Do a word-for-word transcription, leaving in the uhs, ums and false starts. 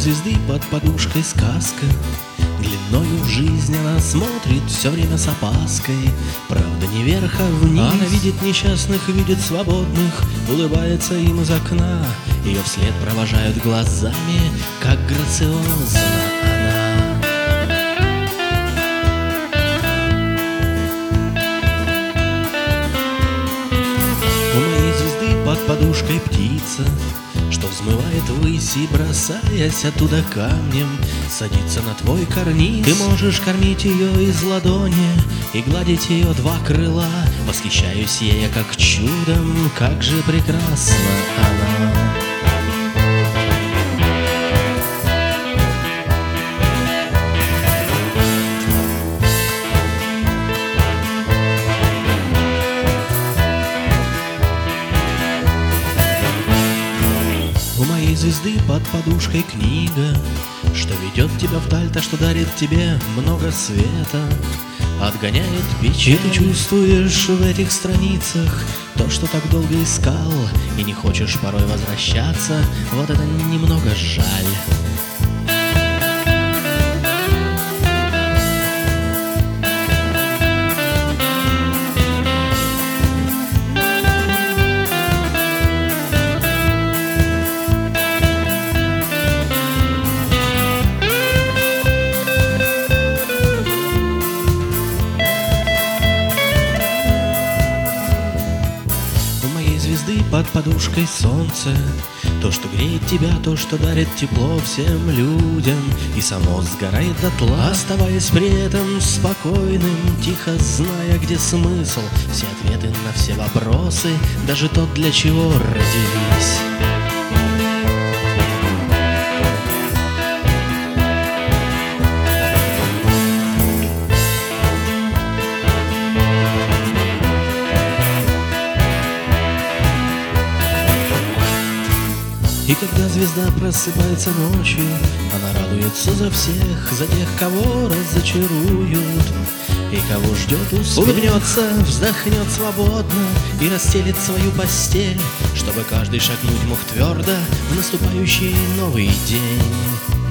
звезды под подушкой сказка. Длиною в жизнь она смотрит все время с опаской. Правда, не вверх, а вниз. Она видит несчастных, видит свободных, улыбается им из окна. Ее вслед провожают глазами, как грациозна она. У моей звезды под подушкой птица, что взмывает ввысь и, бросаясь оттуда камнем, садится на твой карниз. Ты можешь кормить ее из ладони и гладить ее два крыла. Восхищаюсь ею как чудом, как же прекрасна она. У моей звезды под подушкой книга, что ведет тебя вдаль, то, что дарит тебе много света, отгоняет печаль. И ты чувствуешь в этих страницах то, что так долго искал, и не хочешь порой возвращаться. Вот это немного жаль. Звезды под подушкой солнце, то, что греет тебя, то, что дарит тепло всем людям, и само сгорает дотла, оставаясь при этом спокойным, тихо зная, где смысл, все ответы на все вопросы, даже тот, для чего родились. И когда звезда просыпается ночью, она радуется за всех, за тех, кого разочаруют и кого ждет успех. Улыбнется, вздохнет свободно и расстелит свою постель, чтобы каждый шагнуть мог твердо в наступающий новый день.